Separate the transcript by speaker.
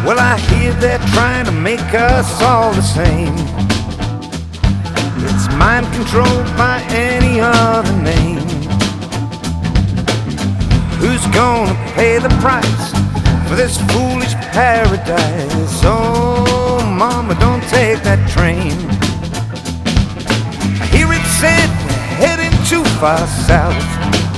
Speaker 1: Well, I hear they're trying to make us all the same. It's mind controlled by any other name. Who's gonna pay the price for this foolish paradise? Oh, mama, don't take that train. I hear it said we're heading too far south.